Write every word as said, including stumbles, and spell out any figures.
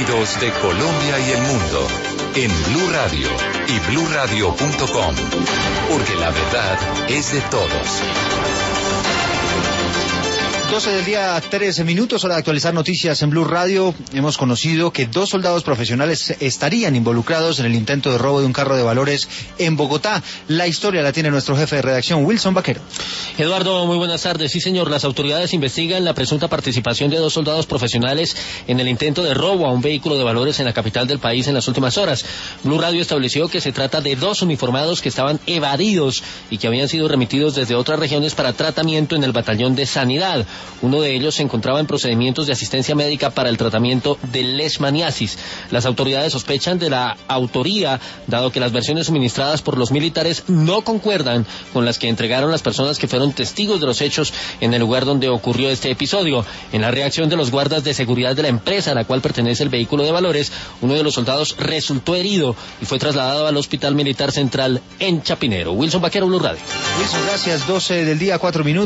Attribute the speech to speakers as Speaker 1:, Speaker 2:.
Speaker 1: oídos de Colombia y el mundo en Blue Radio y blue radio punto com, porque la verdad es de todos.
Speaker 2: doce del día, trece minutos, hora de actualizar noticias en Blue Radio. Hemos conocido que dos soldados profesionales estarían involucrados en el intento de robo de un carro de valores en Bogotá. La historia la tiene nuestro jefe de redacción, Wilson Vaquero.
Speaker 3: Eduardo, muy buenas tardes. Sí, señor, las autoridades investigan la presunta participación de dos soldados profesionales en el intento de robo a un vehículo de valores en la capital del país en las últimas horas. Blue Radio estableció que se trata de dos uniformados que estaban evadidos y que habían sido remitidos desde otras regiones para tratamiento en el batallón de sanidad. Uno de ellos se encontraba en procedimientos de asistencia médica para el tratamiento de leishmaniasis. Las autoridades sospechan de la autoría, dado que las versiones suministradas por los militares no concuerdan con las que entregaron las personas que fueron testigos de los hechos en el lugar donde ocurrió este episodio. En la reacción de los guardas de seguridad de la empresa a la cual pertenece el vehículo de valores, uno de los soldados resultó herido y fue trasladado al Hospital Militar Central en Chapinero. Wilson Vaquero, Blue Radio.
Speaker 2: Wilson, gracias. doce del día, cuatro minutos.